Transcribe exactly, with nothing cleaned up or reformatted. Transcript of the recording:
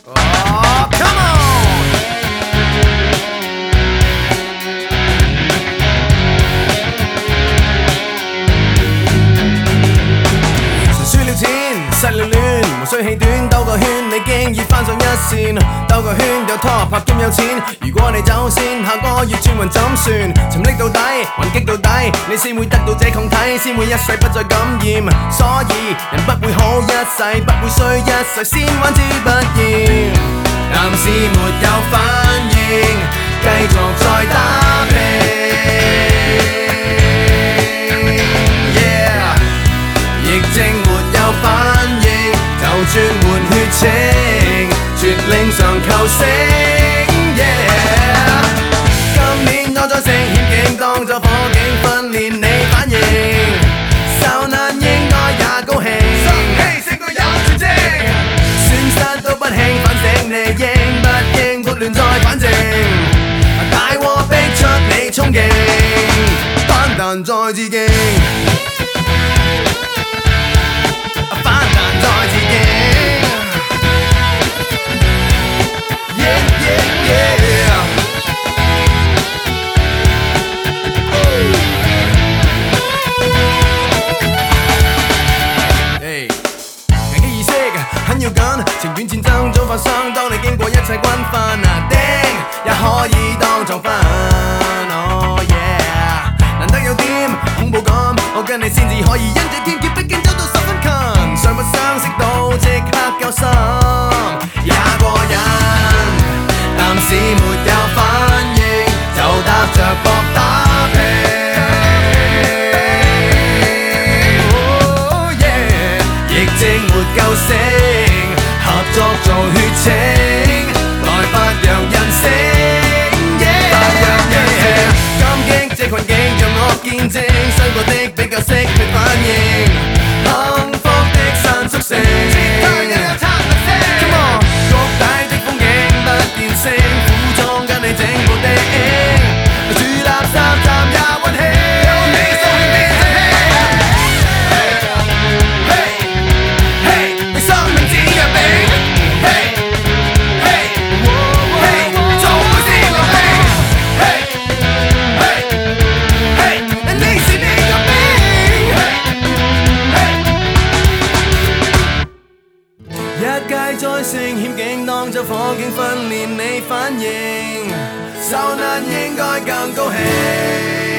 Oh, come on! 神輸了錢，失了戀，無需氣短，兜個圈，你經已翻上一線。兜個圈有拖拍兼有錢，如果你走先，下個月轉運怎算？沉溺到底，還擊到底，你先會得到這抗體，先會一世不再感染。所以人不會好一世，不會衰一世，先玩之不厭。但是沒有反應，繼續再打拼。Yeah， 疫症沒有反應，就轉換血清，絕令上球星。Yeah， 今年多咗聲險境，當咗火警訓練你反應，受難應該也高興，生氣勝過有絕症，損失都不輕，反省你應不應撥亂再反正，大禍逼出你衝勁，反彈再致敬。情願戰爭早發生，當你經過一切軍訓啊，釘也可以當作分。Oh yeah， 難得有點恐怖感，我跟你先至可以因這天劫，畢竟走到十分近，尚不相識到即刻交心，也過癮。但是沒有反應，就搭着膊打拼。Oh yeah， 疫症沒救星。合作做血清，來發揚人性。發揚人性，感激這困境，讓我見證傷過的比較識去反應，幸福的散宿性。Come on， 谷底的風景不見星，苦中跟你整部電影，住垃圾站也溫馨。一屆再成險境，當作火警訓練你反應，受難應該更高興。